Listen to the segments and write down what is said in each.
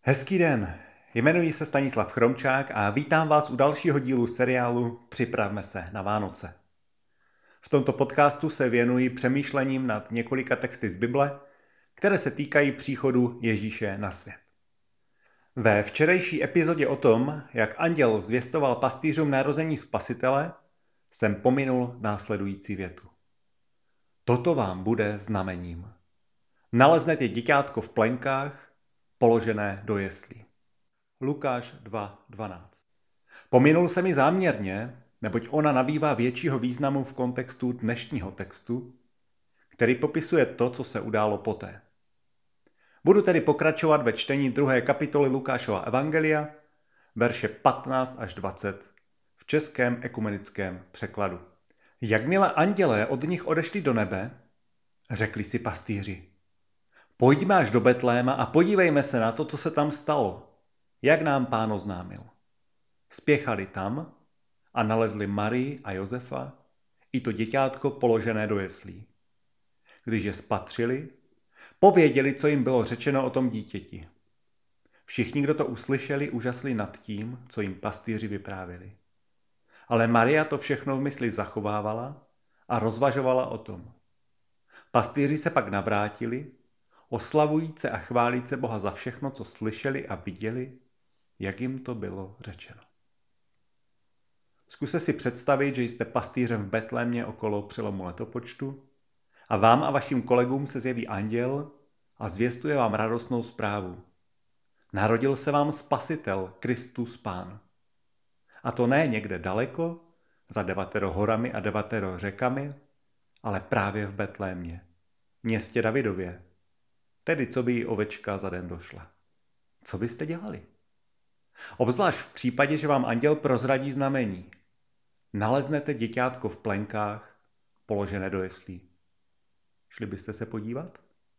Hezký den, jmenuji se Stanislav Chromčák a vítám vás u dalšího dílu seriálu Připravme se na Vánoce. V tomto podcastu se věnuji přemýšlením nad několika texty z Bible, které se týkají příchodu Ježíše na svět. Ve včerejší epizodě o tom, jak anděl zvěstoval pastýřům narození Spasitele, jsem pominul následující větu. Toto vám bude znamením. Naleznete děťátko v plenkách, položené do jeslí. Lukáš 2.12. Pominul se mi záměrně, neboť ona nabývá většího významu v kontextu dnešního textu, který popisuje to, co se událo poté. Budu tedy pokračovat ve čtení 2. kapitoly Lukášova evangelia, verše 15 až 20 v českém ekumenickém překladu. Jakmile andělé od nich odešli do nebe, řekli si pastýři: Pojďme až do Betléma a podívejme se na to, co se tam stalo, jak nám Pán oznámil. Spěchali tam a nalezli Marii a Josefa i to děťátko položené do jeslí. Když je spatřili, pověděli, co jim bylo řečeno o tom dítěti. Všichni, kdo to uslyšeli, úžasli nad tím, co jim pastýři vyprávěli. Ale Maria to všechno v mysli zachovávala a rozvažovala o tom. Pastýři se pak navrátili, oslavujíce a chválíce Boha za všechno, co slyšeli a viděli, jak jim to bylo řečeno. Zkuste si představit, že jste pastýřem v Betlémě okolo přelomu letopočtu a vám a vašim kolegům se zjeví anděl a zvěstuje vám radostnou zprávu. Narodil se vám Spasitel, Kristus Pán. A to ne někde daleko, za 9 horami a 9 řekami, ale právě v Betlémě, městě Davidově, tedy co by jí ovečka za den došla. Co byste dělali? Obzvlášť v případě, že vám anděl prozradí znamení. Naleznete děťátko v plenkách, položené do jeslí. Šli byste se podívat?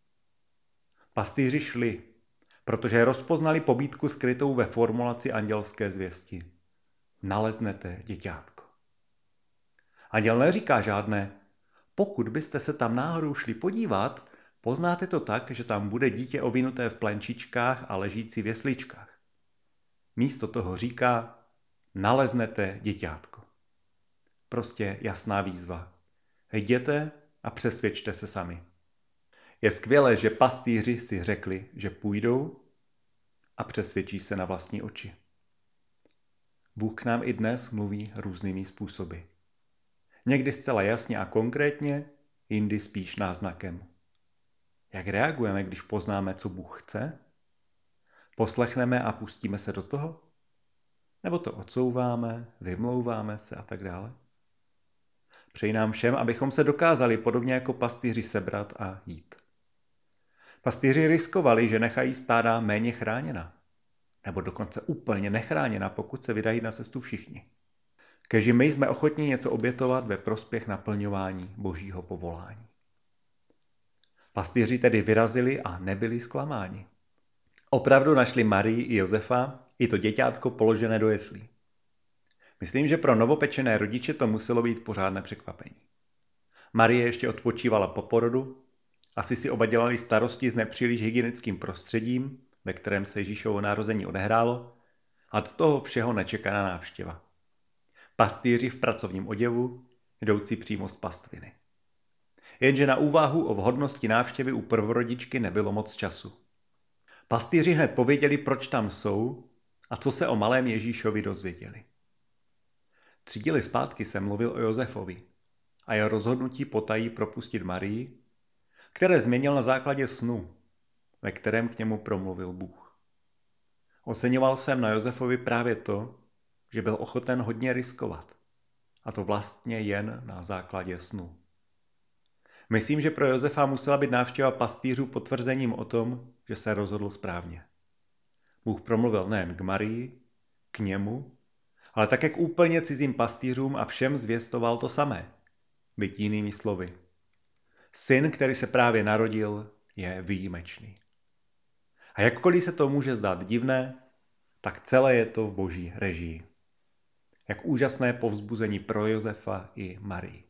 Pastýři šli, protože rozpoznali pobídku skrytou ve formulaci andělské zvěsti. Naleznete děťátko. Anděl neříká žádné: pokud byste se tam náhodou šli podívat, poznáte to tak, že tam bude dítě ovinuté v plenčičkách a ležící v jesličkách. Místo toho říká: naleznete děťátko. Prostě jasná výzva. Jděte a přesvědčte se sami. Je skvělé, že pastýři si řekli, že půjdou a přesvědčí se na vlastní oči. Bůh k nám i dnes mluví různými způsoby. Někdy zcela jasně a konkrétně, jindy spíš náznakem. Jak reagujeme, když poznáme, co Bůh chce? Poslechneme a pustíme se do toho? Nebo to odsouváme, vymlouváme se a tak dále? Přeji nám všem, abychom se dokázali podobně jako pastýři sebrat a jít. Pastýři riskovali, že nechají stáda méně chráněna, nebo dokonce úplně nechráněna, pokud se vydají na cestu všichni. Keži my jsme ochotní něco obětovat ve prospěch naplňování Božího povolání. Pastýři tedy vyrazili a nebyli zklamáni. Opravdu našli Marii i Josefa, i to děťátko položené do jeslí. Myslím, že pro novopečené rodiče to muselo být pořádné překvapení. Marie ještě odpočívala po porodu, asi si oba dělali starosti s nepříliš hygienickým prostředím, ve kterém se Ježíšovo narození odehrálo, a do toho všeho nečekaná návštěva. Pastýři v pracovním oděvu, jdoucí přímo z pastviny. Jenže na úvahu o vhodnosti návštěvy u prvorodičky nebylo moc času. Pastýři hned pověděli, proč tam jsou a co se o malém Ježíšovi dozvěděli. 3 díly zpátky jsem mluvil o Josefovi a jeho rozhodnutí potají propustit Marii, které změnil na základě snu, ve kterém k němu promluvil Bůh. Oceňoval jsem na Josefovi právě to, že byl ochoten hodně riskovat, a to vlastně jen na základě snu. Myslím, že pro Josefa musela být návštěva pastýřů potvrzením o tom, že se rozhodl správně. Bůh promluvil nejen k Marii, k němu, ale také k úplně cizím pastýřům a všem zvěstoval to samé, byť jinými slovy. Syn, který se právě narodil, je výjimečný. A jakkoliv se to může zdát divné, tak celé je to v Boží režii. Jak úžasné povzbuzení pro Josefa i Marii.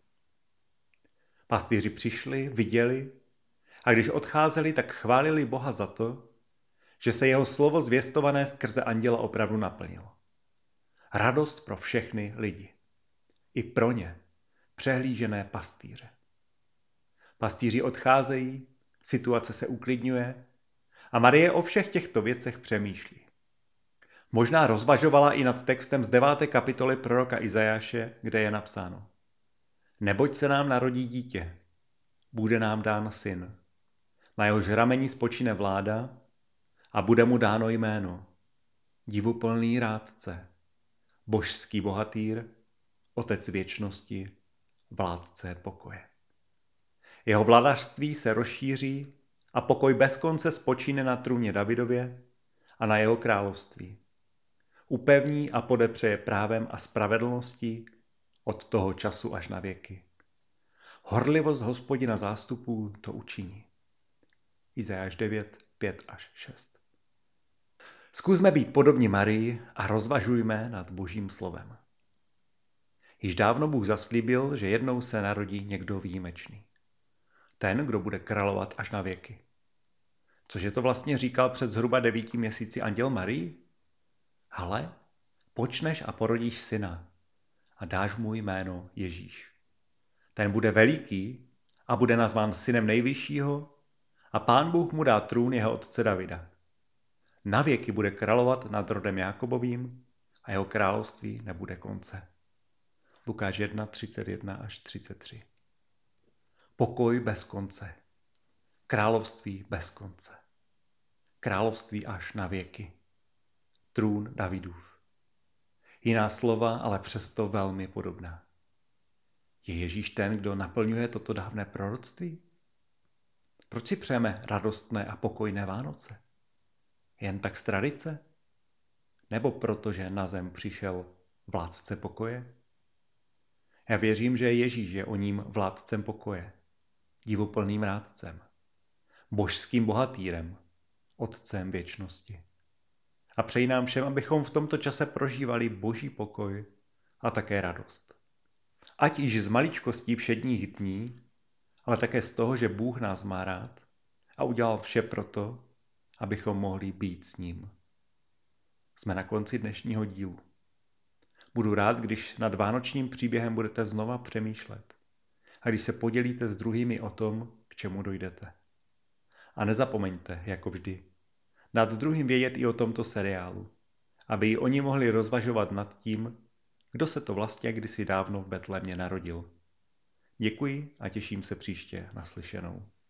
Pastýři přišli, viděli a když odcházeli, tak chválili Boha za to, že se jeho slovo zvěstované skrze anděla opravdu naplnilo. Radost pro všechny lidi. I pro ně, přehlížené pastýře. Pastýři odcházejí, situace se uklidňuje a Marie o všech těchto věcech přemýšlí. Možná rozvažovala i nad textem z 9. kapitoly proroka Izajáše, kde je napsáno: Neboť se nám narodí dítě, bude nám dán syn. Na jehož rameni spočine vláda a bude mu dáno jméno Divuplný rádce, božský bohatýr, otec věčnosti, vládce pokoje. Jeho vladařství se rozšíří a pokoj bez konce spočíne na trůně Davidově a na jeho království. Upevní a podepřeje právem a spravedlností od toho času až na věky. Horlivost Hospodina zástupů to učiní. Izajáš 9, 5 až 6. Zkusme být podobní Marii a rozvažujme nad Božím slovem. Již dávno Bůh zaslíbil, že jednou se narodí někdo výjimečný. Ten, kdo bude královat až na věky. Cože to vlastně říkal před zhruba 9 měsíci anděl Marii? Hle, počneš a porodíš syna a dáš mu jméno Ježíš. Ten bude veliký a bude nazván synem nejvyššího a Pán Bůh mu dá trůn jeho otce Davida. Na věky bude královat nad rodem Jákobovým a jeho království nebude konce. Lukáš 1, 31 až 33. Pokoj bez konce. Království bez konce. Království až na věky. Trůn Davidův. Jiná slova, ale přesto velmi podobná. Je Ježíš ten, kdo naplňuje toto dávné proroctví? Proč si přejeme radostné a pokojné Vánoce? Jen tak z tradice? Nebo protože na zem přišel vládce pokoje? Já věřím, že Ježíš je o ním vládcem pokoje, divuplným rádcem, božským bohatýrem, otcem věčnosti. A přeji nám všem, abychom v tomto čase prožívali boží pokoj a také radost. Ať již z maličkostí všedních dní, ale také z toho, že Bůh nás má rád a udělal vše proto, abychom mohli být s ním. Jsme na konci dnešního dílu. Budu rád, když nad vánočním příběhem budete znova přemýšlet a když se podělíte s druhými o tom, k čemu dojdete. A nezapomeňte, jako vždy, dát druhým vědět i o tomto seriálu, aby i oni mohli rozvažovat nad tím, kdo se to vlastně kdysi dávno v Betlémě narodil. Děkuji a těším se příště naslyšenou.